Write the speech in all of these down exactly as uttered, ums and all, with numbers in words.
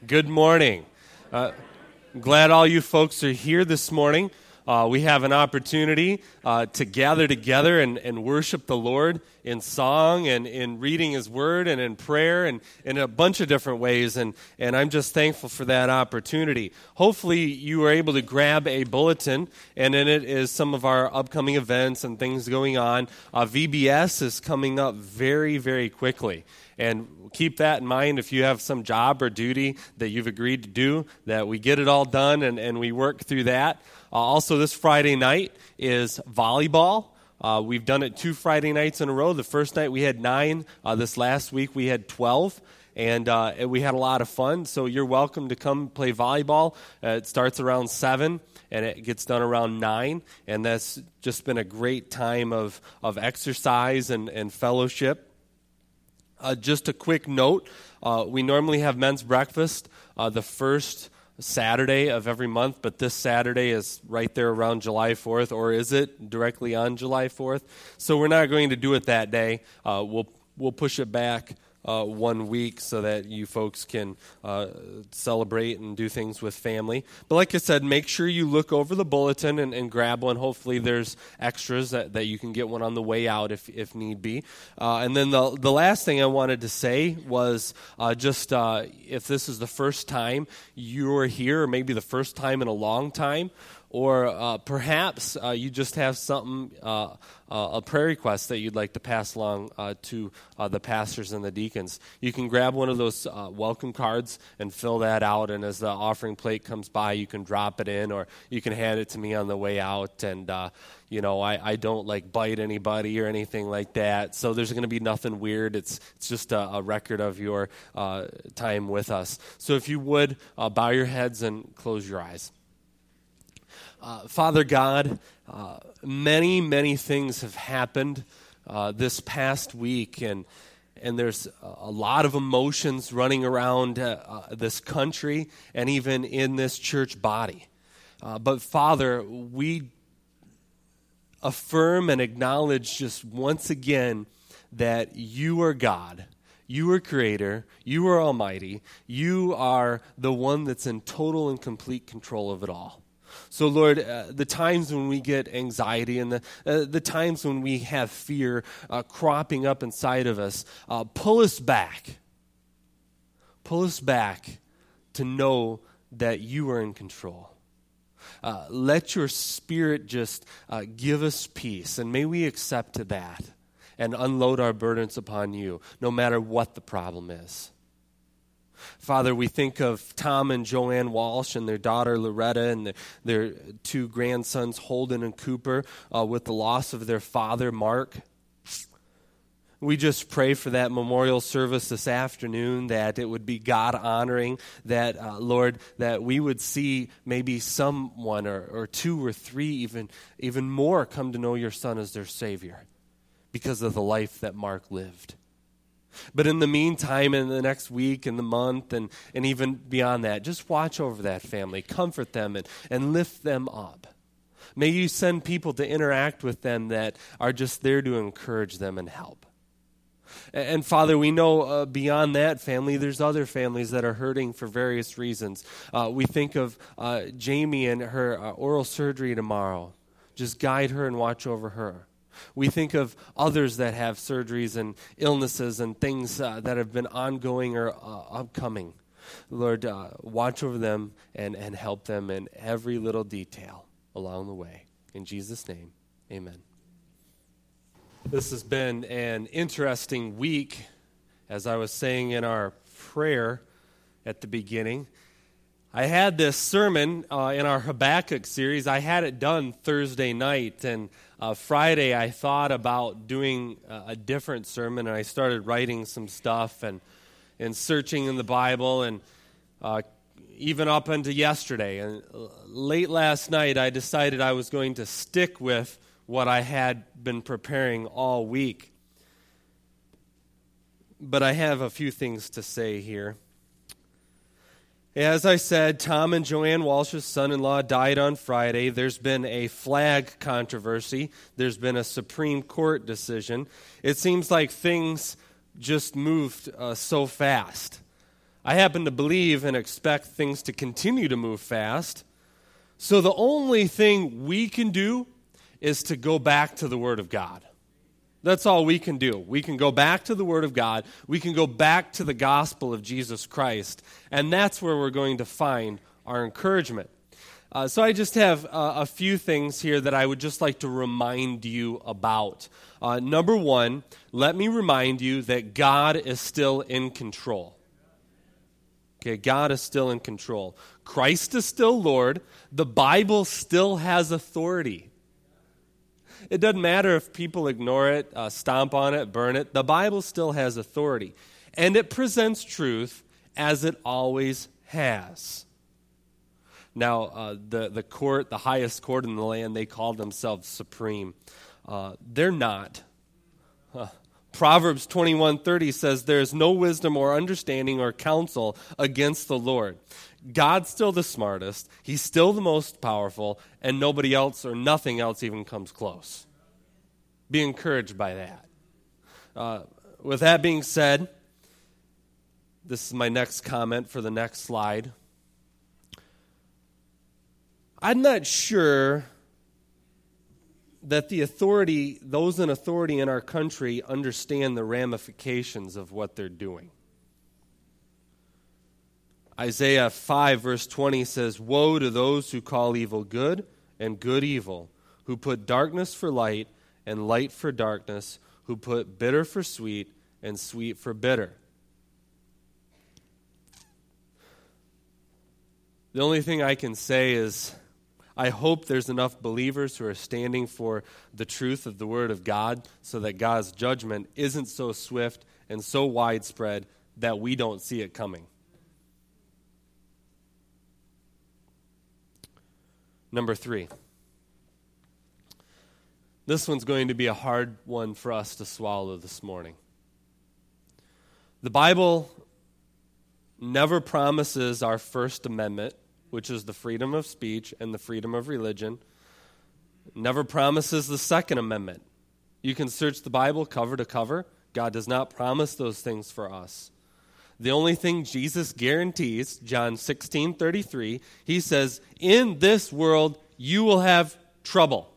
Good morning. Uh, glad all you folks are here this morning. Uh, we have an opportunity uh, to gather together and, and worship the Lord in song and in reading His Word and in prayer and in a bunch of different ways, and, and I'm just thankful for that opportunity. Hopefully you were able to grab a bulletin, and in it is some of our upcoming events and things going on. Uh, V B S is coming up very, very quickly. And keep that in mind if you have some job or duty that you've agreed to do, that we get it all done and, and we work through that. Uh, also, this Friday night is volleyball. Uh, we've done it two Friday nights in a row. The first night we had nine. Uh, this last week we had twelve. And uh, we had a lot of fun. So you're welcome to come play volleyball. Uh, it starts around seven. And it gets done around nine. And that's just been a great time of, of exercise and, and fellowship. Uh, just a quick note, uh, we normally have men's breakfast uh, the first Saturday of every month, but this Saturday is right there around July fourth, or is it directly on July fourth? So we're not going to do it that day. Uh, we'll we'll push it back uh, one week so that you folks can uh, celebrate and do things with family. But like I said, make sure you look over the bulletin and, and grab one. Hopefully there's extras that, that you can get one on the way out if if need be. Uh, and then the the last thing I wanted to say was uh, just uh, if this is the first time you're here, or maybe the first time in a long time, or uh, perhaps uh, you just have something, uh, uh, a prayer request that you'd like to pass along uh, to uh, the pastors and the deacons. You can grab one of those uh, welcome cards and fill that out, and as the offering plate comes by, you can drop it in, or you can hand it to me on the way out. And, uh, you know, I, I don't, like, bite anybody or anything like that, so there's going to be nothing weird. It's it's just a, a record of your uh, time with us. So if you would, uh, bow your heads and close your eyes. Uh, Father God, uh, many, many things have happened uh, this past week, and and there's a lot of emotions running around uh, uh, this country and even in this church body. Uh, but Father, we affirm and acknowledge just once again that you are God. You are Creator. You are Almighty. You are the one that's in total and complete control of it all. So, Lord, uh, the times when we get anxiety and the uh, the times when we have fear uh, cropping up inside of us, uh, pull us back. Pull us back to know that you are in control. Uh, let your Spirit just uh, give us peace, and may we accept to that and unload our burdens upon you, no matter what the problem is. Father, we think of Tom and Joanne Walsh and their daughter Loretta and the, their two grandsons Holden and Cooper uh, with the loss of their father Mark. We just pray for that memorial service this afternoon, that it would be God-honoring, that, uh, Lord, that we would see maybe someone or, or two or three, even, even more, come to know your Son as their Savior because of the life that Mark lived. But in the meantime, in the next week and the month and, and even beyond that, just watch over that family, comfort them and, and lift them up. May you send people to interact with them that are just there to encourage them and help. And, and Father, we know uh, beyond that family, there's other families that are hurting for various reasons. Uh, we think of uh, Jamie and her uh, oral surgery tomorrow. Just guide her and watch over her. We think of others that have surgeries and illnesses and things uh, that have been ongoing or uh, upcoming. Lord, uh, watch over them and, and help them in every little detail along the way. In Jesus' name, amen. This has been an interesting week, as I was saying in our prayer at the beginning. I had this sermon uh, in our Habakkuk series. I had it done Thursday night, and uh, Friday I thought about doing uh, a different sermon, and I started writing some stuff and and searching in the Bible, and uh, even up into yesterday. And late last night, I decided I was going to stick with what I had been preparing all week. But I have a few things to say here. As I said, Tom and Joanne Walsh's son-in-law died on Friday. There's been a flag controversy. There's been a Supreme Court decision. It seems like things just moved uh, so fast. I happen to believe and expect things to continue to move fast. So the only thing we can do is to go back to the Word of God. That's all we can do. We can go back to the Word of God. We can go back to the gospel of Jesus Christ. And that's where we're going to find our encouragement. Uh, so I just have uh, a few things here that I would just like to remind you about. Uh, number one, let me remind you that God is still in control. Okay, God is still in control. Christ is still Lord. The Bible still has authority. It doesn't matter if people ignore it, uh, stomp on it, burn it. The Bible still has authority. And it presents truth as it always has. Now, uh, the, the court, the highest court in the land, they call themselves supreme. Uh, they're not. Uh, Proverbs twenty-one thirty says, there is no wisdom or understanding or counsel against the Lord. God's still the smartest. He's still the most powerful, and nobody else or nothing else even comes close. Be encouraged by that. Uh, with that being said, this is my next comment for the next slide. I'm not sure that the authority, those in authority in our country, understand the ramifications of what they're doing. Isaiah five verse twenty says, woe to those who call evil good and good evil, who put darkness for light and light for darkness, who put bitter for sweet and sweet for bitter. The only thing I can say is, I hope there's enough believers who are standing for the truth of the Word of God so that God's judgment isn't so swift and so widespread that we don't see it coming. Number three. This one's going to be a hard one for us to swallow this morning. The Bible never promises our First Amendment, which is the freedom of speech and the freedom of religion. Never promises the Second Amendment. You can search the Bible cover to cover. God does not promise those things for us. The only thing Jesus guarantees, John sixteen thirty-three, he says, in this world you will have trouble.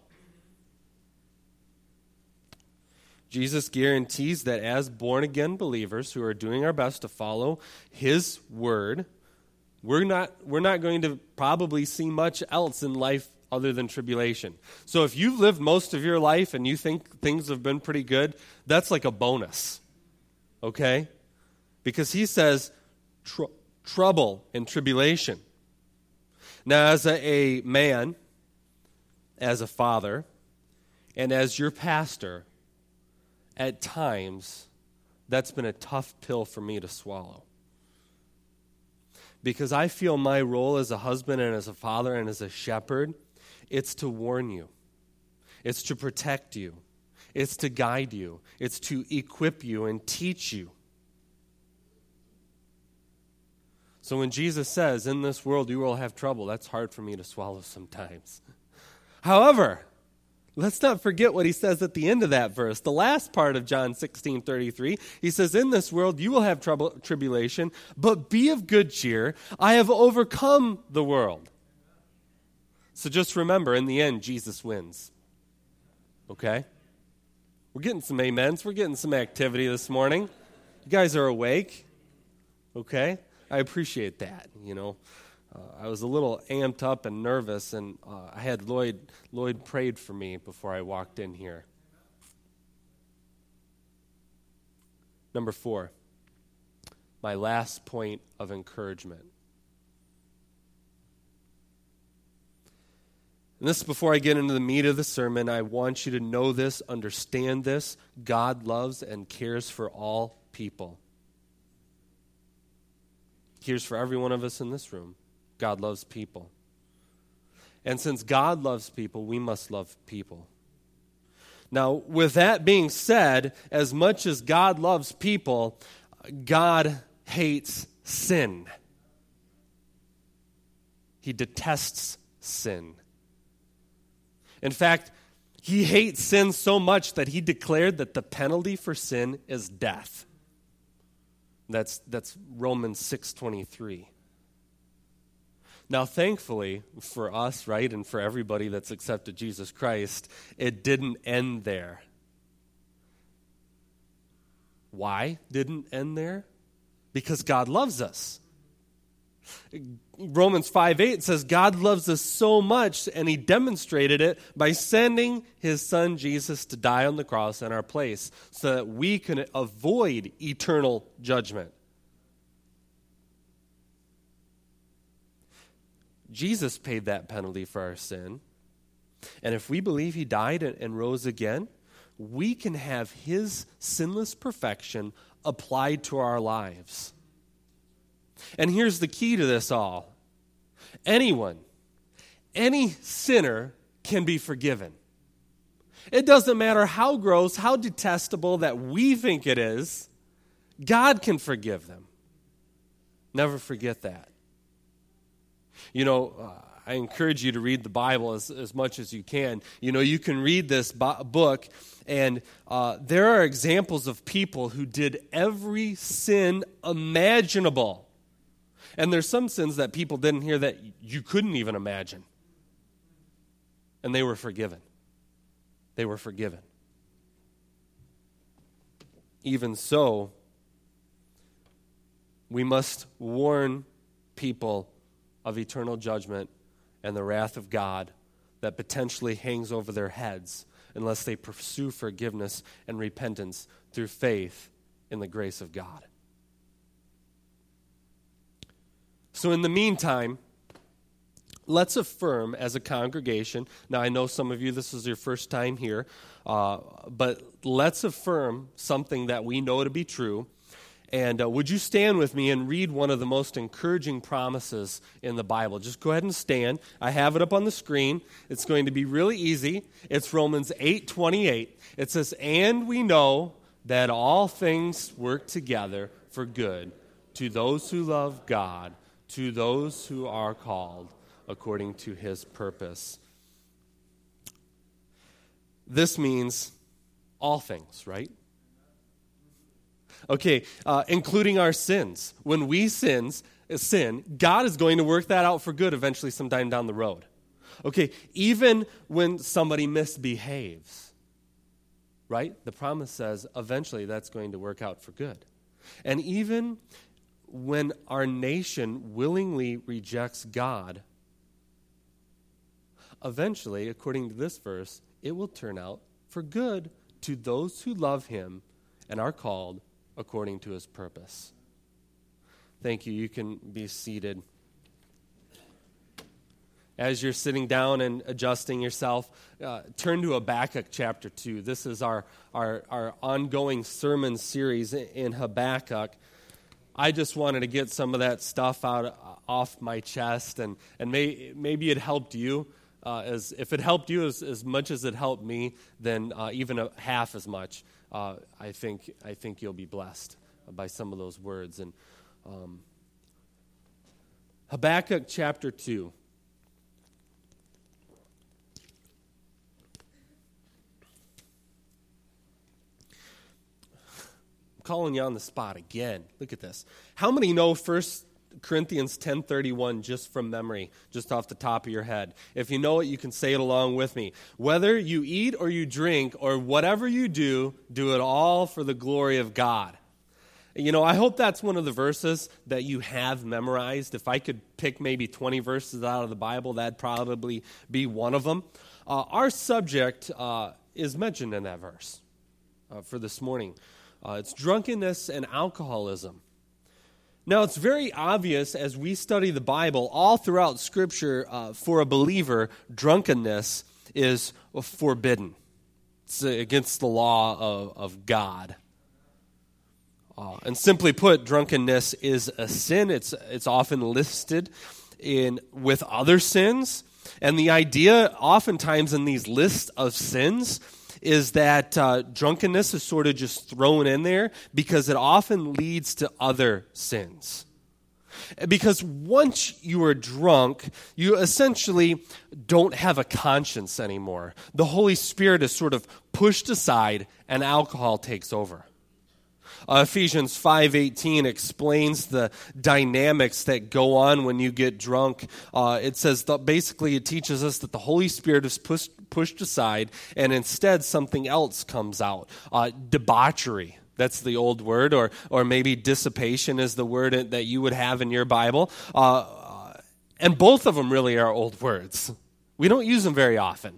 Jesus guarantees that as born-again believers who are doing our best to follow his word, we're not, we're not going to probably see much else in life other than tribulation. So if you've lived most of your life and you think things have been pretty good, that's like a bonus, okay? Because he says tr- trouble and tribulation. Now, as a, a man, as a father, and as your pastor, at times, that's been a tough pill for me to swallow. Because I feel my role as a husband and as a father and as a shepherd, it's to warn you. It's to protect you. It's to guide you. It's to equip you and teach you. So when Jesus says, in this world you will have trouble, that's hard for me to swallow sometimes. However, let's not forget what he says at the end of that verse. The last part of John sixteen thirty-three, he says, in this world you will have trouble, tribulation, but be of good cheer. I have overcome the world. So just remember, in the end, Jesus wins. Okay? We're getting some amens. We're getting some activity this morning. You guys are awake. Okay? I appreciate that, you know. Uh, I was a little amped up and nervous, and uh, I had Lloyd, Lloyd prayed for me before I walked in here. Number four, my last point of encouragement. And this is before I get into the meat of the sermon. I want you to know this, understand this. God loves and cares for all people. He cares for every one of us in this room. God loves people. And since God loves people, we must love people. Now, with that being said, as much as God loves people, God hates sin. He detests sin. In fact, he hates sin so much that he declared that the penalty for sin is death. That's, that's Romans six twenty-three. Now, thankfully for us, right, and for everybody that's accepted Jesus Christ, it didn't end there. Why didn't end there? Because God loves us. Romans five eight says God loves us so much, and he demonstrated it by sending his son Jesus to die on the cross in our place so that we can avoid eternal judgment. Jesus paid that penalty for our sin. And if we believe he died and, and rose again, we can have his sinless perfection applied to our lives. And here's the key to this all. Anyone, any sinner can be forgiven. It doesn't matter how gross, how detestable that we think it is, God can forgive them. Never forget that. You know, uh, I encourage you to read the Bible as, as much as you can. You know, you can read this bo- book, and uh, there are examples of people who did every sin imaginable. And there's some sins that people didn't hear that you couldn't even imagine. And they were forgiven. They were forgiven. Even so, we must warn people of eternal judgment and the wrath of God that potentially hangs over their heads unless they pursue forgiveness and repentance through faith in the grace of God. So in the meantime, let's affirm as a congregation, now I know some of you, this is your first time here, uh, but let's affirm something that we know to be true. And uh, would you stand with me and read one of the most encouraging promises in the Bible? Just go ahead and stand. I have it up on the screen. It's going to be really easy. It's Romans eight twenty-eight. It says, "And we know that all things work together for good to those who love God, to those who are called according to his purpose." This means all things, right? Okay, uh, including our sins. When we sins, sin, God is going to work that out for good eventually sometime down the road. Okay, even when somebody misbehaves, right? The promise says eventually that's going to work out for good. And even when our nation willingly rejects God, eventually, according to this verse, it will turn out for good to those who love him and are called according to his purpose. Thank you. You can be seated. As you're sitting down and adjusting yourself, uh, turn to Habakkuk chapter two. This is our, our, our ongoing sermon series in Habakkuk. I just wanted to get some of that stuff out uh, off my chest, and, and may, maybe it helped you. Uh, as if it helped you as, as much as it helped me, then uh, even a half as much. Uh, I think I think you'll be blessed by some of those words. And um, Habakkuk chapter two. I'm calling you on the spot again. Look at this. How many know First Corinthians ten thirty-one just from memory, just off the top of your head? If you know it, you can say it along with me. Whether you eat or you drink or whatever you do, do it all for the glory of God. You know, I hope that's one of the verses that you have memorized. If I could pick maybe twenty verses out of the Bible, that'd probably be one of them. Uh, our subject uh, is mentioned in that verse uh, for this morning. Uh, it's drunkenness and alcoholism. Now, it's very obvious as we study the Bible, all throughout Scripture, uh, for a believer, drunkenness is forbidden. It's against the law of, of God. Uh, and simply put, drunkenness is a sin. It's it's often listed in with other sins. And the idea, oftentimes in these lists of sins, is that uh, drunkenness is sort of just thrown in there because it often leads to other sins. Because once you are drunk, you essentially don't have a conscience anymore. The Holy Spirit is sort of pushed aside and alcohol takes over. Uh, Ephesians five eighteen explains the dynamics that go on when you get drunk. Uh, it says that basically it teaches us that the Holy Spirit is pushed, pushed aside, and instead something else comes out. Uh, debauchery. That's the old word, or or maybe dissipation is the word that you would have in your Bible. Uh, and both of them really are old words. We don't use them very often.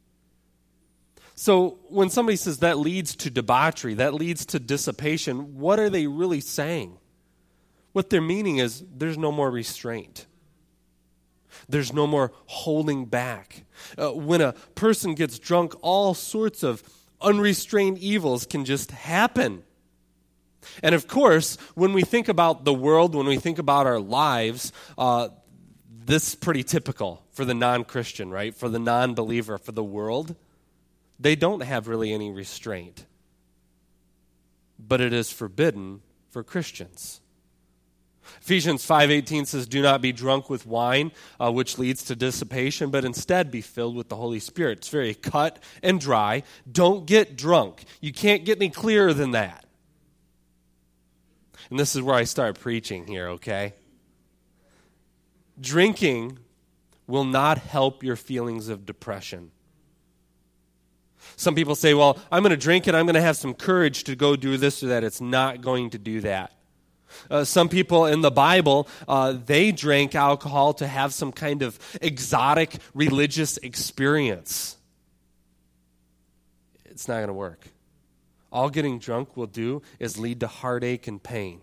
So when somebody says that leads to debauchery, that leads to dissipation, what are they really saying? What they're meaning is there's no more restraint. There's no more holding back. Uh, when a person gets drunk, all sorts of unrestrained evils can just happen. And of course, when we think about the world, when we think about our lives, uh, this is pretty typical for the non-Christian, right? For the non-believer, for the world. They don't have really any restraint. But it is forbidden for Christians. Ephesians five eighteen says, do not be drunk with wine, uh, which leads to dissipation, but instead be filled with the Holy Spirit. It's very cut and dry. Don't get drunk. You can't get any clearer than that. And this is where I start preaching here, okay? Drinking will not help your feelings of depression. Some people say, well, I'm going to drink and I'm going to have some courage to go do this or that. It's not going to do that. Uh, some people in the Bible, uh, they drank alcohol to have some kind of exotic religious experience. It's not going to work. All getting drunk will do is lead to heartache and pain.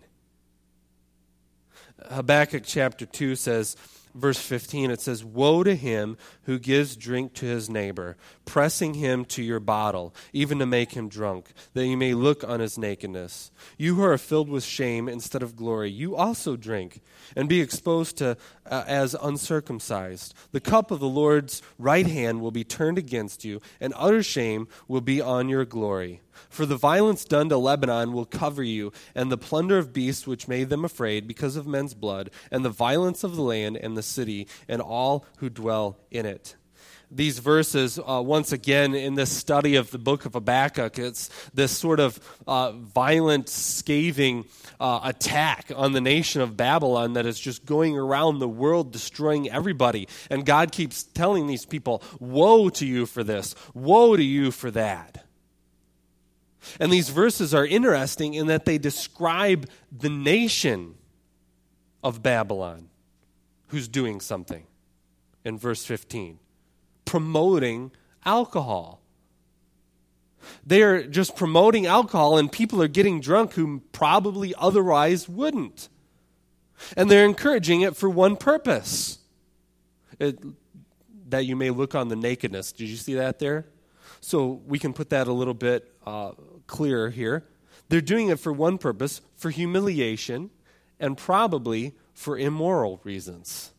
Habakkuk chapter two says, verse fifteen, it says, woe to him who gives drink to his neighbor, pressing him to your bottle, even to make him drunk, that you may look on his nakedness. You who are filled with shame instead of glory, you also drink, and be exposed to uh, as uncircumcised. The cup of the Lord's right hand will be turned against you, and utter shame will be on your glory. For the violence done to Lebanon will cover you, and the plunder of beasts which made them afraid because of men's blood, and the violence of the land and the city, and all who dwell in it. These verses, uh, once again, in this study of the book of Habakkuk, it's this sort of uh, violent, scathing uh, attack on the nation of Babylon that is just going around the world destroying everybody. And God keeps telling these people, woe to you for this, woe to you for that. And these verses are interesting in that they describe the nation of Babylon who's doing something in verse fifteen, promoting alcohol. They are just promoting alcohol, and people are getting drunk who probably otherwise wouldn't. And they're encouraging it for one purpose, it, that you may look on the nakedness. Did you see that there? So we can put that a little bit uh, clearer here. They're doing it for one purpose, for humiliation, and probably for immoral reasons.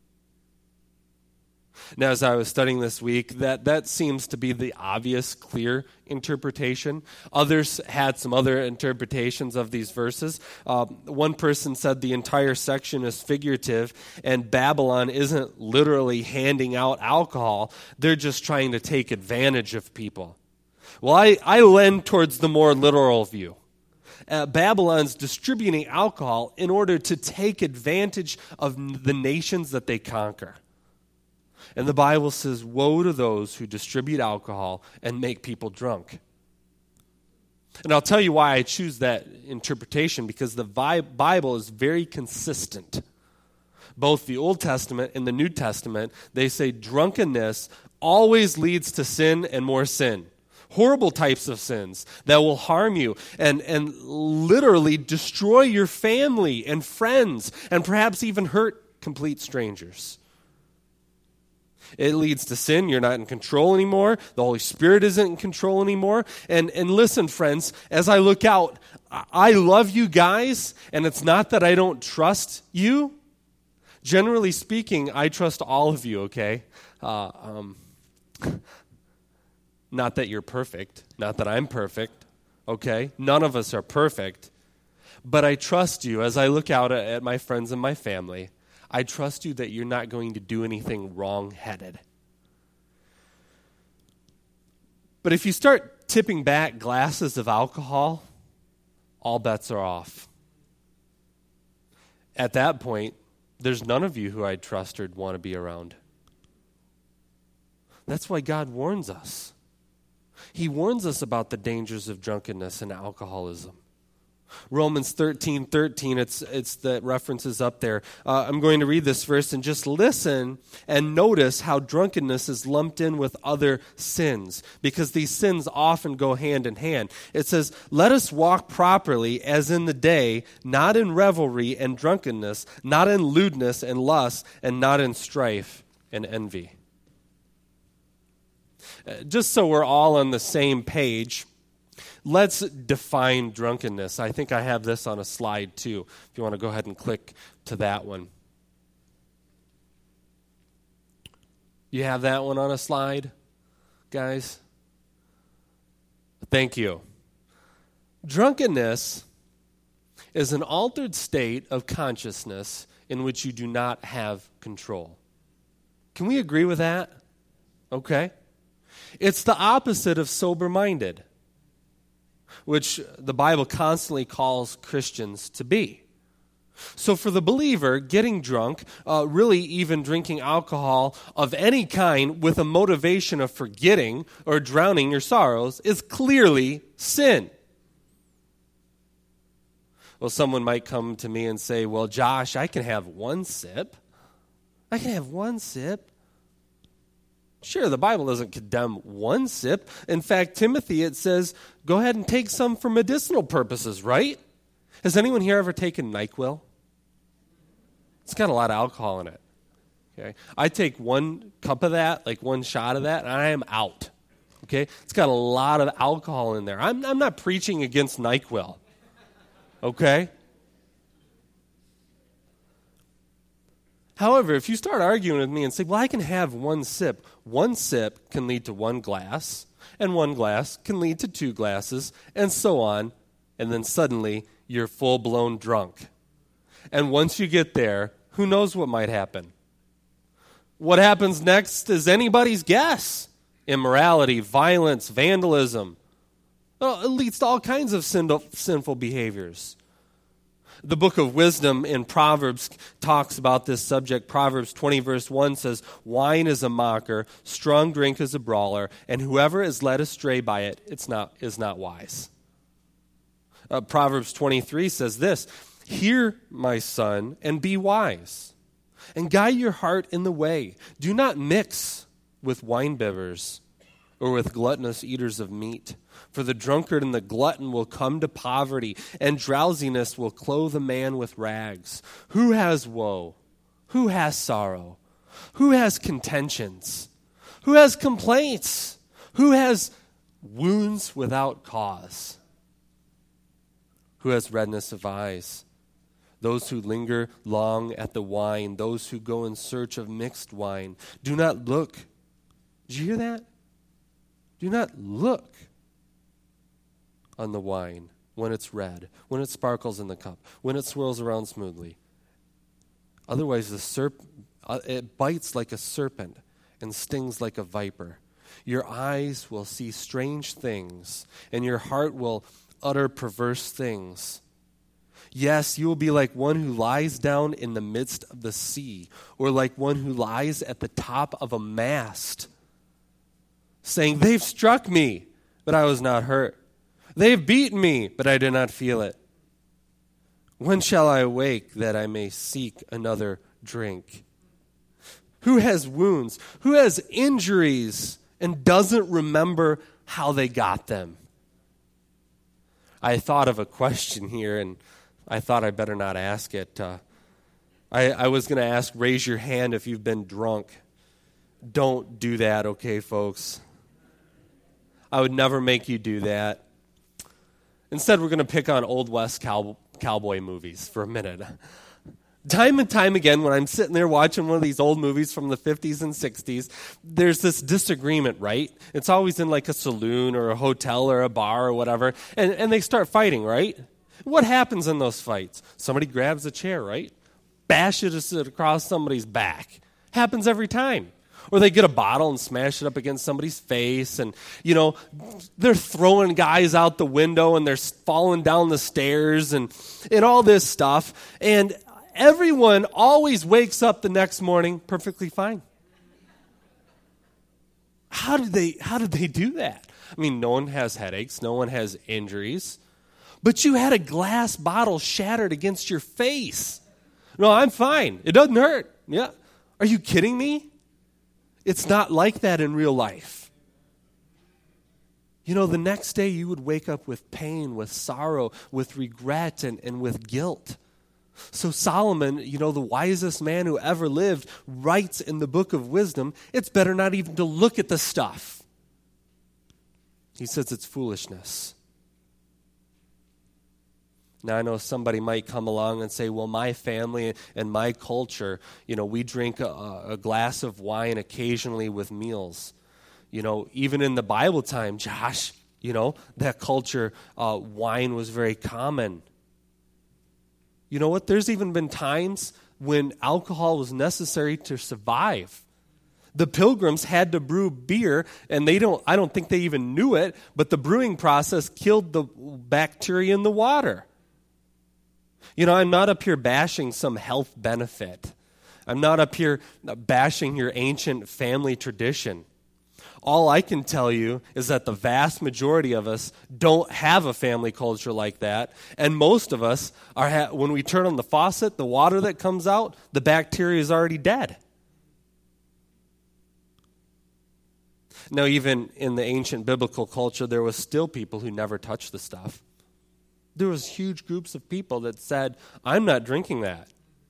Now, as I was studying this week, that, that seems to be the obvious, clear interpretation. Others had some other interpretations of these verses. Uh, one person said the entire section is figurative, and Babylon isn't literally handing out alcohol. They're just trying to take advantage of people. Well, I, I lend towards the more literal view. Uh, Babylon's distributing alcohol in order to take advantage of the nations that they conquer. And the Bible says, woe to those who distribute alcohol and make people drunk. And I'll tell you why I choose that interpretation, because the Bible is very consistent. Both the Old Testament and the New Testament, they say drunkenness always leads to sin and more sin. Horrible types of sins that will harm you and, and literally destroy your family and friends and perhaps even hurt complete strangers. It leads to sin. You're not in control anymore. The Holy Spirit isn't in control anymore. And and listen, friends, as I look out, I love you guys, and it's not that I don't trust you. Generally speaking, I trust all of you, okay? Uh, um, not that you're perfect. Not that I'm perfect, okay? None of us are perfect. But I trust you as I look out at, at my friends and my family. I trust you that you're not going to do anything wrong-headed. But if you start tipping back glasses of alcohol all bets are off. At that point, there's none of you who I'd trust or want to be around. That's why God warns us. He warns us about the dangers of drunkenness and alcoholism. Romans thirteen thirteen, it's it's the references up there. Uh, I'm going to read this verse and just listen and notice how drunkenness is lumped in with other sins, because these sins often go hand in hand. It says, "Let us walk properly as in the day, not in revelry and drunkenness, not in lewdness and lust, and not in strife and envy." Uh, just so we're all on the same page, let's define drunkenness. I think I have this on a slide too, if you want to go ahead and click to that one. You have that one on a slide, guys? Thank you. Drunkenness is an altered state of consciousness in which you do not have control. Can we agree with that? Okay. It's the opposite of sober-minded, which the Bible constantly calls Christians to be. So for the believer, getting drunk, uh, really even drinking alcohol of any kind with a motivation of forgetting or drowning your sorrows is clearly sin. Well, someone might come to me and say, "Well, Josh, I can have one sip. I can have one sip." Sure, the Bible doesn't condemn one sip. In fact, Timothy, it says, go ahead and take some for medicinal purposes, right? Has anyone here ever taken NyQuil? It's got a lot of alcohol in it. Okay, I take one cup of that, like one shot of that, and I am out. Okay, it's got a lot of alcohol in there. I'm, I'm not preaching against NyQuil. Okay? However, if you start arguing with me and say, well, I can have one sip, one sip can lead to one glass, and one glass can lead to two glasses, and so on, and then suddenly you're full-blown drunk. And once you get there, who knows what might happen? What happens next is anybody's guess. Immorality, violence, vandalism. Well, it leads to all kinds of sinful behaviors. The book of wisdom in Proverbs talks about this subject. Proverbs twenty verse one says, "Wine is a mocker, strong drink is a brawler, and whoever is led astray by it, it's not is not wise." Uh, Proverbs twenty-three says this, "Hear, my son, and be wise, and guide your heart in the way. Do not mix with winebibbers or with gluttonous eaters of meat. For the drunkard and the glutton will come to poverty, and drowsiness will clothe a man with rags. Who has woe? Who has sorrow? Who has contentions? Who has complaints? Who has wounds without cause? Who has redness of eyes? Those who linger long at the wine, those who go in search of mixed wine. Do not look." Did you hear that? Do not look on the wine when it's red, when it sparkles in the cup, when it swirls around smoothly. Otherwise, the serp- uh, it bites like a serpent and stings like a viper. Your eyes will see strange things, and your heart will utter perverse things. Yes, you will be like one who lies down in the midst of the sea, or like one who lies at the top of a mast, saying, "They've struck me, but I was not hurt. They've beaten me, but I did not feel it. When shall I awake that I may seek another drink?" Who has wounds? Who has injuries and doesn't remember how they got them? I thought of a question here, and I thought I better not ask it. Uh, I, I was going to ask, raise your hand if you've been drunk. Don't do that, okay, folks? I would never make you do that. Instead, we're going to pick on Old West cow, cowboy movies for a minute. Time and time again, when I'm sitting there watching one of these old movies from the fifties and sixties, there's this disagreement, right? It's always in like a saloon or a hotel or a bar or whatever, and, and they start fighting, right? What happens in those fights? Somebody grabs a chair, right? Bashes it across somebody's back. Happens every time. Or they get a bottle and smash it up against somebody's face, and, you know, they're throwing guys out the window, and they're falling down the stairs, and, and all this stuff. And everyone always wakes up the next morning perfectly fine. How did they, how did they do that? I mean, no one has headaches, no one has injuries, but you had a glass bottle shattered against your face. No, I'm fine. It doesn't hurt. Yeah. Are you kidding me? It's not like that in real life. You know, the next day you would wake up with pain, with sorrow, with regret, and, and with guilt. So Solomon, you know, the wisest man who ever lived, writes in the book of wisdom, it's better not even to look at the stuff. He says it's foolishness. Now, I know somebody might come along and say, well, my family and my culture, you know, we drink a, a glass of wine occasionally with meals. You know, even in the Bible time, Josh, you know, that culture, uh, wine was very common. You know what? There's even been times when alcohol was necessary to survive. The Pilgrims had to brew beer, and they don't, I don't think they even knew it, but the brewing process killed the bacteria in the water. You know, I'm not up here bashing some health benefit. I'm not up here bashing your ancient family tradition. All I can tell you is that the vast majority of us don't have a family culture like that, and most of us are. Ha- when we turn on the faucet, the water that comes out, the bacteria is already dead. Now, even in the ancient biblical culture, there was still people who never touched the stuff. There was huge groups of people that said, I'm not drinking that.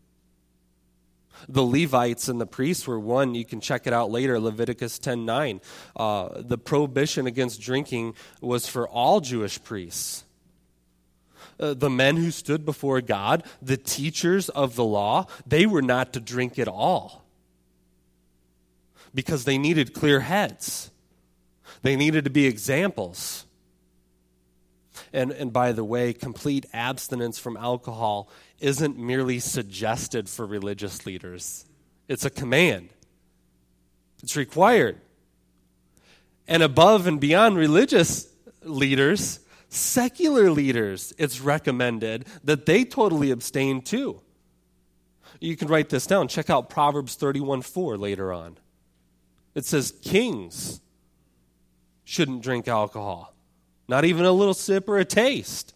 The Levites and the priests were one. You can check it out later, Leviticus ten nine. Uh, the prohibition against drinking was for all Jewish priests. Uh, the men who stood before God, the teachers of the law, they were not to drink at all because they needed clear heads. They needed to be examples. And, and by the way, complete abstinence from alcohol isn't merely suggested for religious leaders. It's a command. It's required. And above and beyond religious leaders, secular leaders, it's recommended that they totally abstain too. You can write this down. Check out Proverbs thirty-one four later on. It says kings shouldn't drink alcohol. Not even a little sip or a taste.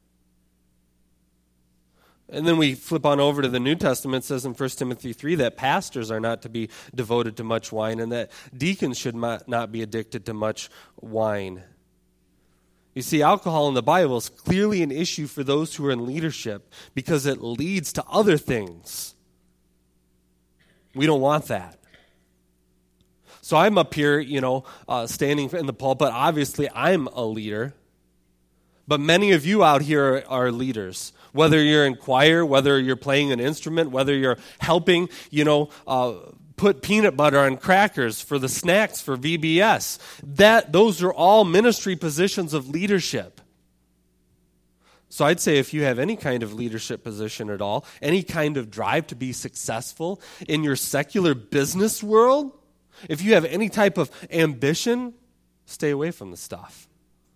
And then we flip on over to the New Testament. It says in First Timothy three that pastors are not to be devoted to much wine and that deacons should not be addicted to much wine. You see, alcohol in the Bible is clearly an issue for those who are in leadership because it leads to other things. We don't want that. So I'm up here, you know, uh, standing in the pulpit. Obviously, I'm a leader. But many of you out here are, are leaders. Whether you're in choir, whether you're playing an instrument, whether you're helping, you know, uh, put peanut butter on crackers for the snacks for V B S. That, those are all ministry positions of leadership. So I'd say if you have any kind of leadership position at all, any kind of drive to be successful in your secular business world, if you have any type of ambition, stay away from the stuff.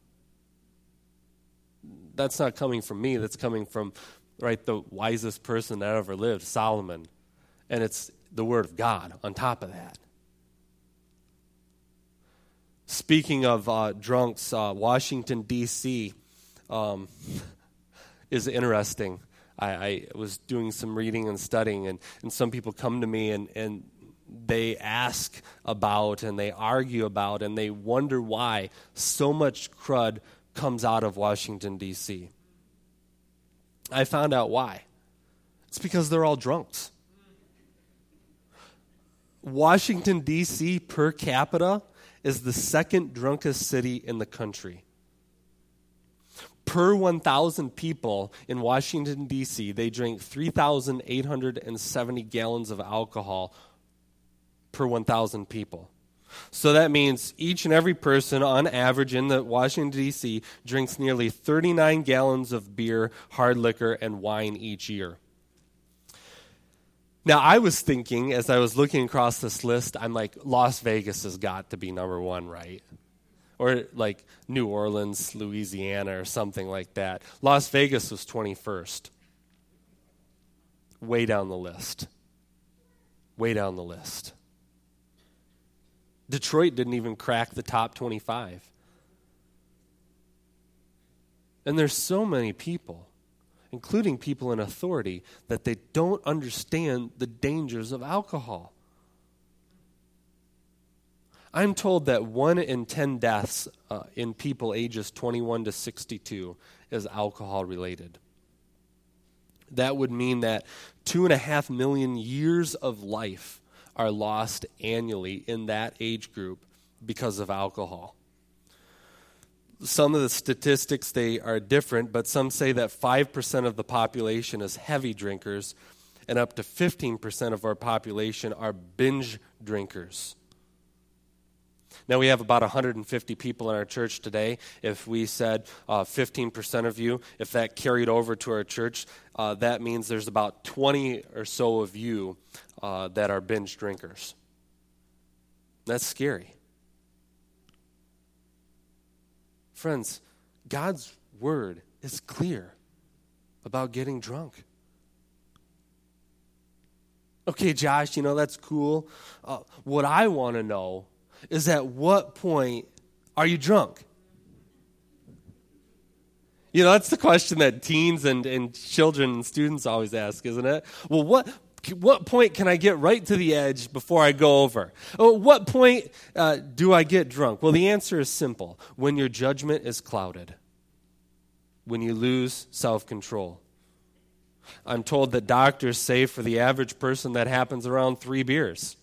That's not coming from me. That's coming from, right, the wisest person that ever lived, Solomon. And it's the Word of God on top of that. Speaking of uh, drunks, uh, Washington, D C um, is interesting. I, I was doing some reading and studying, and, and some people come to me and, and they ask about and they argue about and they wonder why so much crud comes out of Washington, D C I found out why. It's because they're all drunks. Washington, D C per capita is the second drunkest city in the country. Per one thousand people in Washington, D C, they drink three thousand eight hundred seventy gallons of alcohol per one thousand people. So that means each and every person on average in the Washington, D C drinks nearly thirty-nine gallons of beer, hard liquor, and wine each year. Now, I was thinking, as I was looking across this list, I'm like, Las Vegas has got to be number one, right? Or like New Orleans, Louisiana, or something like that. Las Vegas was twenty-first. Way down the list. Way down the list. Detroit didn't even crack the top twenty-five. And there's so many people, including people in authority, that they don't understand the dangers of alcohol. I'm told that one in ten deaths uh, in people ages twenty-one to sixty-two is alcohol related. That would mean that two and a half million years of life are lost annually in that age group because of alcohol. Some of the statistics, they are different, but some say that five percent of the population is heavy drinkers, and up to fifteen percent of our population are binge drinkers. Now, we have about one hundred fifty people in our church today. If we said uh, fifteen percent of you, if that carried over to our church, uh, that means there's about twenty or so of you uh, that are binge drinkers. That's scary. Friends, God's word is clear about getting drunk. Okay, Josh, you know, that's cool. Uh, what I want to know is at what point are you drunk? You know, that's the question that teens and, and children and students always ask, isn't it? Well, what what point can I get right to the edge before I go over? Oh, what point uh, do I get drunk? Well, the answer is simple. When your judgment is clouded. When you lose self-control. I'm told that doctors say for the average person that happens around three beers.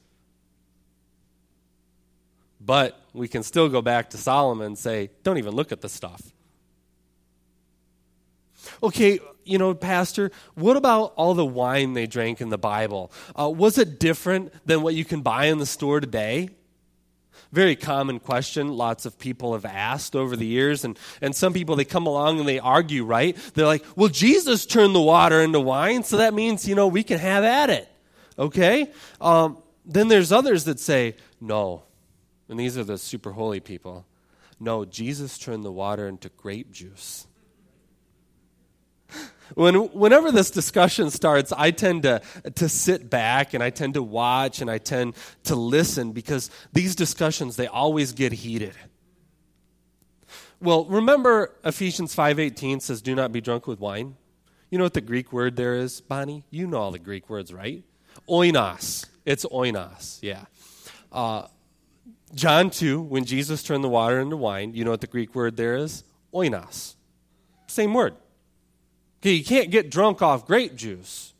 But we can still go back to Solomon and say, don't even look at the stuff. Okay, you know, Pastor, what about all the wine they drank in the Bible? Uh, was it different than what you can buy in the store today? Very common question lots of people have asked over the years. And, and some people, they come along and they argue, right? They're like, well, Jesus turned the water into wine, so that means, you know, we can have at it. Okay? Um, then there's others that say, no. And these are the super holy people. No, Jesus turned the water into grape juice. When, whenever this discussion starts, I tend to, to sit back and I tend to watch and I tend to listen because these discussions, they always get heated. Well, remember Ephesians five eighteen says, do not be drunk with wine. You know what the Greek word there is, Bonnie? You know all the Greek words, right? Oinos. It's oinos, yeah. Uh, John two, when Jesus turned the water into wine, you know what the Greek word there is? Oinos. Same word. Okay, you can't get drunk off grape juice.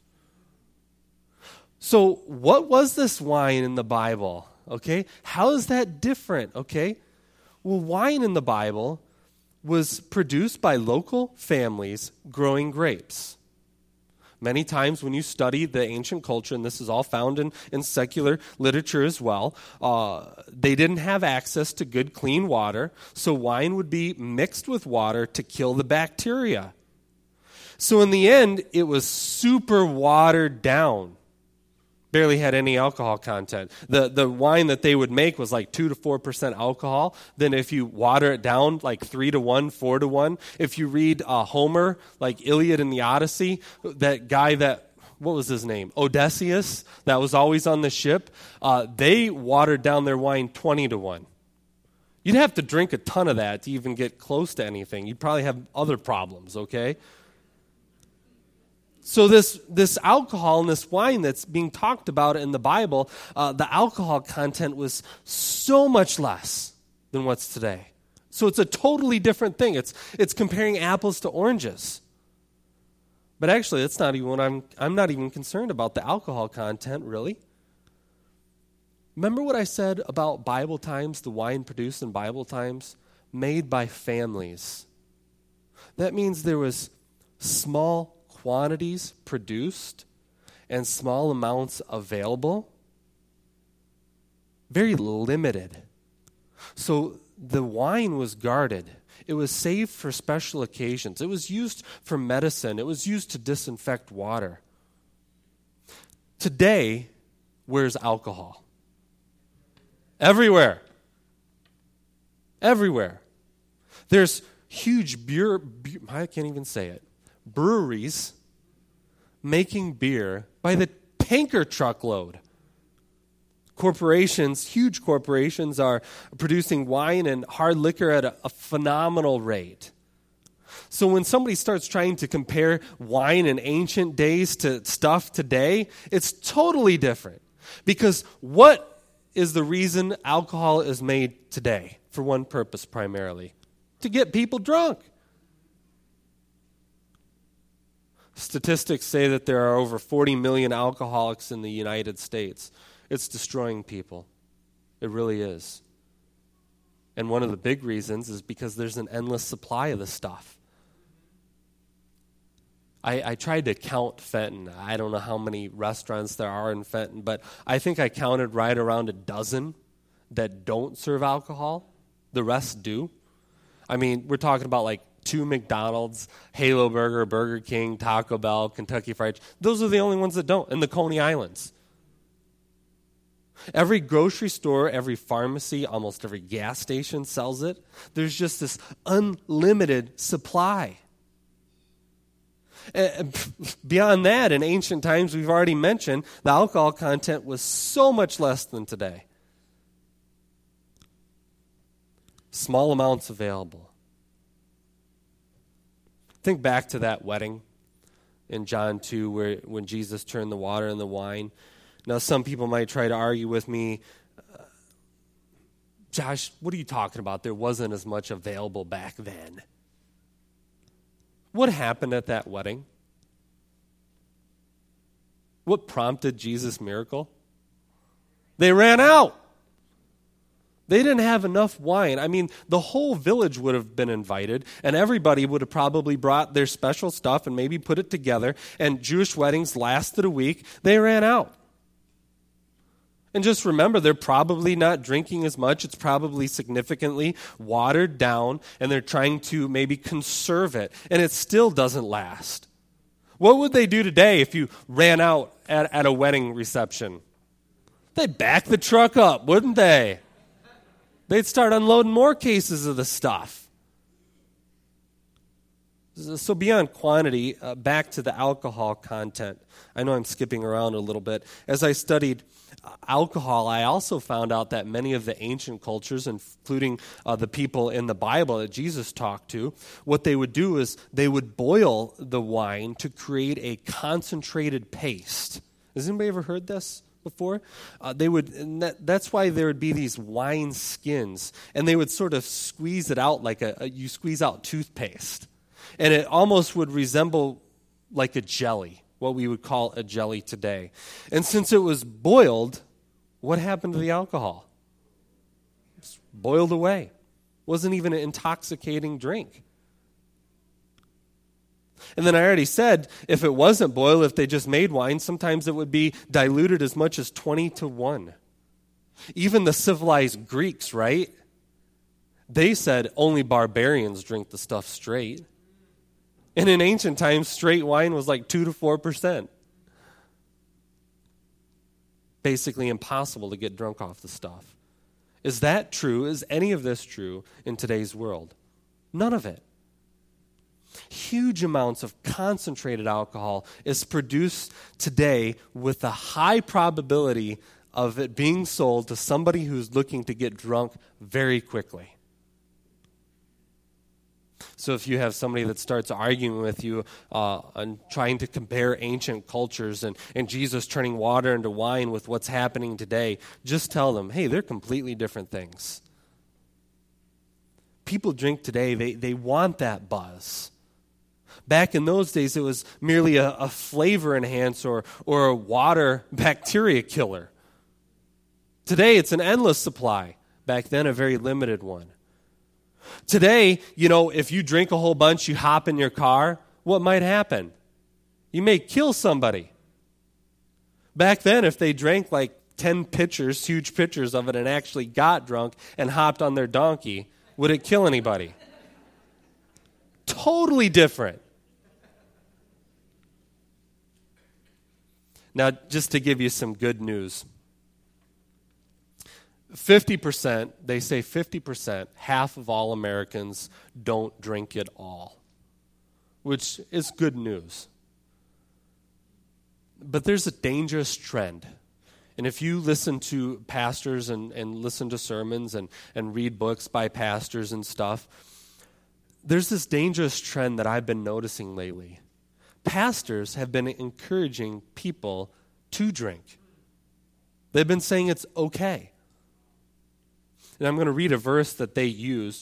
So what was this wine in the Bible? Okay, how is that different? Okay, well, wine in the Bible was produced by local families growing grapes. Many times when you study the ancient culture, and this is all found in, in secular literature as well, uh, they didn't have access to good, clean water, so wine would be mixed with water to kill the bacteria. So in the end, it was super watered down. Barely had any alcohol content. The the wine that they would make was like two to four percent alcohol. Then if you water it down like three to one, four to one. If you read uh, Homer, like Iliad and the Odyssey, that guy that, what was his name? Odysseus, that was always on the ship. Uh, they watered down their wine twenty to one. You'd have to drink a ton of that to even get close to anything. You'd probably have other problems, okay? So this this alcohol and this wine that's being talked about in the Bible, uh, the alcohol content was so much less than what's today. So it's a totally different thing. It's it's comparing apples to oranges. But actually, that's not even what I'm I'm not even concerned about the alcohol content, really. Remember what I said about Bible times, the wine produced in Bible times, made by families. That means there was small quantities produced and small amounts available. Very limited. So the wine was guarded. It was saved for special occasions. It was used for medicine. It was used to disinfect water. Today, where's alcohol? Everywhere. Everywhere. There's huge beer, beer, I can't even say it, breweries making beer by the tanker truckload. Corporations, huge corporations, are producing wine and hard liquor at a, a phenomenal rate. So when somebody starts trying to compare wine in ancient days to stuff today, it's totally different. Because what is the reason alcohol is made today? For one purpose primarily, to get people drunk. Statistics say that there are over forty million alcoholics in the United States. It's destroying people. It really is. And one of the big reasons is because there's an endless supply of this stuff. I, I tried to count Fenton. I don't know how many restaurants there are in Fenton, but I think I counted right around a dozen that don't serve alcohol. The rest do. I mean, we're talking about like two McDonald's, Halo Burger, Burger King, Taco Bell, Kentucky Fried Chicken. Those are the only ones that don't, in the Coney Islands. Every grocery store, every pharmacy, almost every gas station sells it. There's just this unlimited supply. And beyond that, in ancient times, we've already mentioned, the alcohol content was so much less than today. Small amounts available. Think back to that wedding in John two where when Jesus turned the water into wine. Now, some people might try to argue with me, uh, Josh, what are you talking about? There wasn't as much available back then. What happened at that wedding? What prompted Jesus' miracle? They ran out. They didn't have enough wine. I mean, the whole village would have been invited, and everybody would have probably brought their special stuff and maybe put it together, and Jewish weddings lasted a week. They ran out. And just remember, they're probably not drinking as much. It's probably significantly watered down, and they're trying to maybe conserve it, and it still doesn't last. What would they do today if you ran out at, at a wedding reception? They'd back the truck up, wouldn't they? They'd start unloading more cases of the stuff. So beyond quantity, uh, back to the alcohol content. I know I'm skipping around a little bit. As I studied uh, alcohol, I also found out that many of the ancient cultures, including uh, the people in the Bible that Jesus talked to, what they would do is they would boil the wine to create a concentrated paste. Has anybody ever heard this before? Uh, they would, and that, that's why there would be these wine skins, and they would sort of squeeze it out like a, a you squeeze out toothpaste. And it almost would resemble like a jelly, what we would call a jelly today. And since it was boiled, what happened to the alcohol? It's boiled away. It wasn't even an intoxicating drink. And then I already said, if it wasn't boiled, if they just made wine, sometimes it would be diluted as much as twenty to one. Even the civilized Greeks, right? They said only barbarians drink the stuff straight. And in ancient times, straight wine was like two to four percent. Basically impossible to get drunk off the stuff. Is that true? Is any of this true in today's world? None of it. Huge amounts of concentrated alcohol is produced today with a high probability of it being sold to somebody who's looking to get drunk very quickly. So if you have somebody that starts arguing with you uh, and trying to compare ancient cultures and, and Jesus turning water into wine with what's happening today, just tell them, hey, they're completely different things. People drink today, they, they want that buzz. Back in those days, it was merely a, a flavor enhancer or, or a water bacteria killer. Today, it's an endless supply. Back then, a very limited one. Today, you know, if you drink a whole bunch, you hop in your car, what might happen? You may kill somebody. Back then, if they drank like ten pitchers, huge pitchers of it, and actually got drunk and hopped on their donkey, would it kill anybody? Totally different. Now, just to give you some good news, fifty percent, they say fifty percent, half of all Americans don't drink at all, which is good news. But there's a dangerous trend. And if you listen to pastors and, and listen to sermons and, and read books by pastors and stuff, there's this dangerous trend that I've been noticing lately. Pastors have been encouraging people to drink. They've been saying it's okay. And I'm going to read a verse that they use.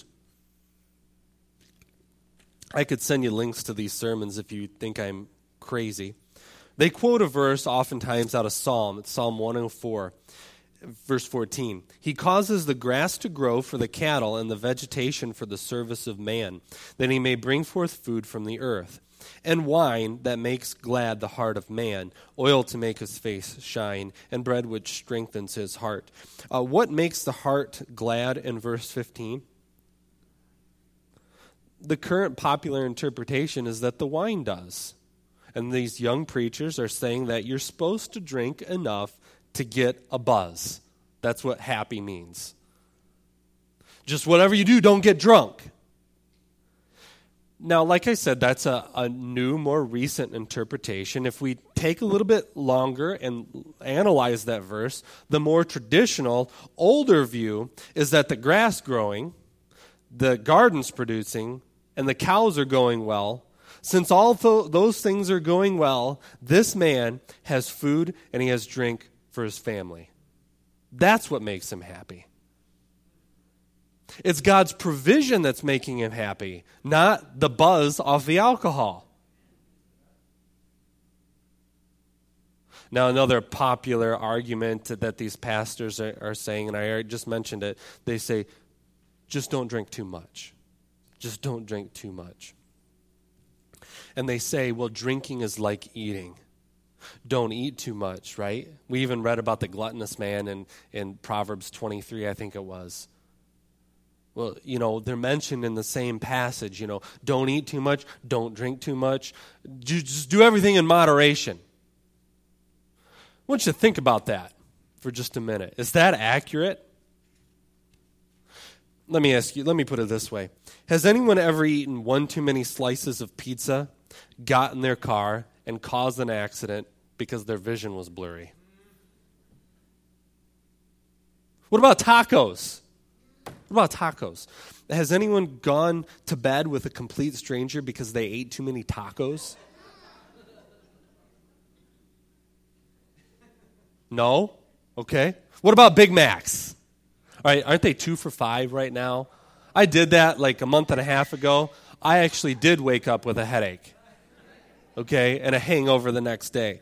I could send you links to these sermons if you think I'm crazy. They quote a verse oftentimes out of Psalm. It's Psalm one oh four, verse fourteen. He causes the grass to grow for the cattle and the vegetation for the service of man, that he may bring forth food from the earth, and wine that makes glad the heart of man, oil to make his face shine, and bread which strengthens his heart. Uh, what makes the heart glad in verse fifteen? The current popular interpretation is that the wine does. And these young preachers are saying that you're supposed to drink enough to get a buzz. That's what happy means. Just whatever you do, don't get drunk. Now, like I said, that's a, a new, more recent interpretation. If we take a little bit longer and analyze that verse, the more traditional, older view is that the grass growing, the gardens producing, and the cows are going well. Since all th- those things are going well, this man has food and he has drink for his family. That's what makes him happy. It's God's provision that's making him happy, not the buzz off the alcohol. Now, another popular argument that these pastors are, are saying, and I just mentioned it, they say, just don't drink too much. Just don't drink too much. And they say, well, drinking is like eating. Don't eat too much, right? We even read about the gluttonous man in, in Proverbs twenty-three, I think it was. Well, you know, they're mentioned in the same passage, you know, don't eat too much, don't drink too much. Just do everything in moderation. I want you to think about that for just a minute. Is that accurate? Let me ask you, let me put it this way. Has anyone ever eaten one too many slices of pizza, got in their car, and caused an accident because their vision was blurry? What about tacos? What about tacos? Has anyone gone to bed with a complete stranger because they ate too many tacos? No? Okay. What about Big Macs? All right, aren't they two for five right now? I did that like a month and a half ago. I actually did wake up with a headache, okay, and a hangover the next day.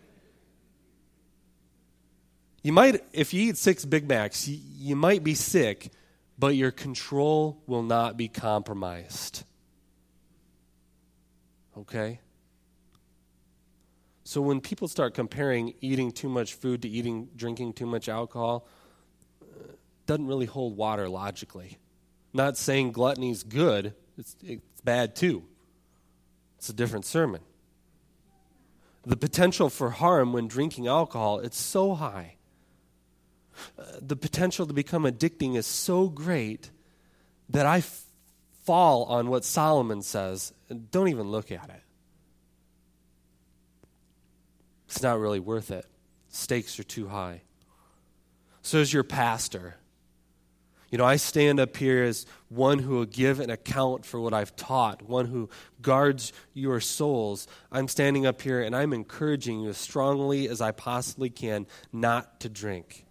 You might, if you eat six Big Macs, you, you might be sick, but your control will not be compromised. Okay? So when people start comparing eating too much food to eating, drinking too much alcohol, it doesn't really hold water logically. Not saying gluttony is good, it's, it's bad too. It's a different sermon. The potential for harm when drinking alcohol, it's so high. Uh, the potential to become addicting is so great that I f- fall on what Solomon says and don't even look at it. It's not really worth it. Stakes are too high. So as your pastor, you know, I stand up here as one who will give an account for what I've taught, one who guards your souls. I'm standing up here and I'm encouraging you as strongly as I possibly can not to drink.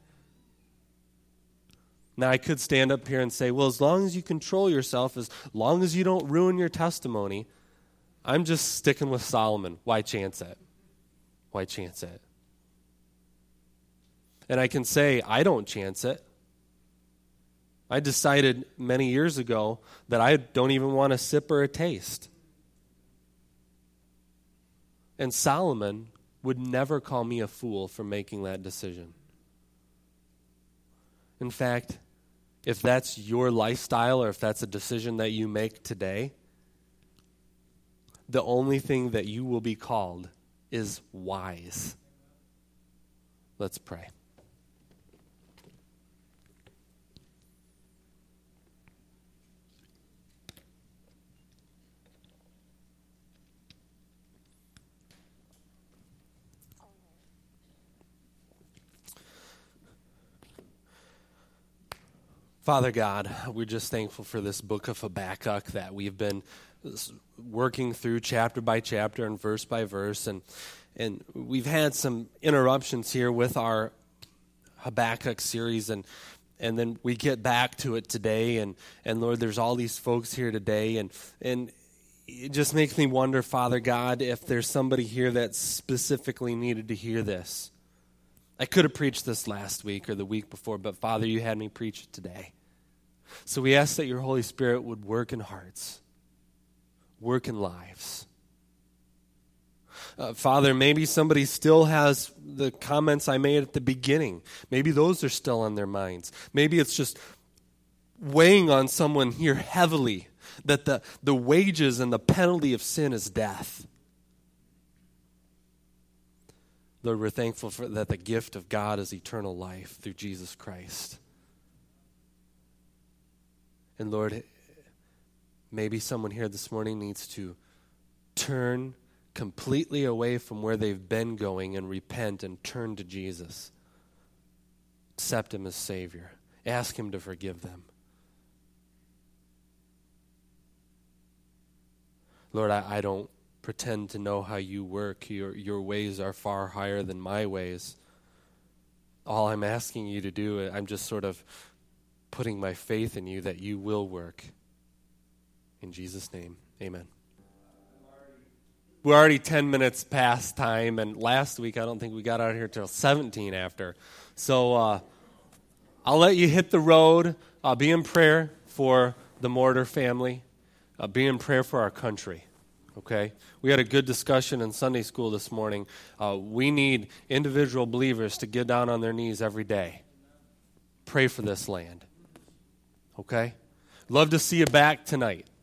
Now, I could stand up here and say, well, as long as you control yourself, as long as you don't ruin your testimony, I'm just sticking with Solomon. Why chance it? Why chance it? And I can say, I don't chance it. I decided many years ago that I don't even want a sip or a taste. And Solomon would never call me a fool for making that decision. In fact, if that's your lifestyle or if that's a decision that you make today, the only thing that you will be called is wise. Let's pray. Father God, we're just thankful for this book of Habakkuk that we've been working through chapter by chapter and verse by verse. And and we've had some interruptions here with our Habakkuk series, and and then we get back to it today. And, and Lord, there's all these folks here today. And, and it just makes me wonder, Father God, if there's somebody here that specifically needed to hear this. I could have preached this last week or the week before, but Father, you had me preach it today. So we ask that your Holy Spirit would work in hearts, work in lives. Uh, Father, maybe somebody still has the comments I made at the beginning. Maybe those are still on their minds. Maybe it's just weighing on someone here heavily that the, the wages and the penalty of sin is death. Lord, we're thankful for that the gift of God is eternal life through Jesus Christ. And Lord, maybe someone here this morning needs to turn completely away from where they've been going and repent and turn to Jesus. Accept him as Savior. Ask him to forgive them. Lord, I, I don't pretend to know how you work. Your, your ways are far higher than my ways. All I'm asking you to do, I'm just sort of putting my faith in you that you will work. In Jesus' name, amen. We're already ten minutes past time, and last week I don't think we got out here till seventeen after. So uh, I'll let you hit the road. Uh, be in prayer for the Mortar family. Uh, be in prayer for our country. Okay? We had a good discussion in Sunday school this morning. Uh, we need individual believers to get down on their knees every day. Pray for this land. Okay? Love to see you back tonight.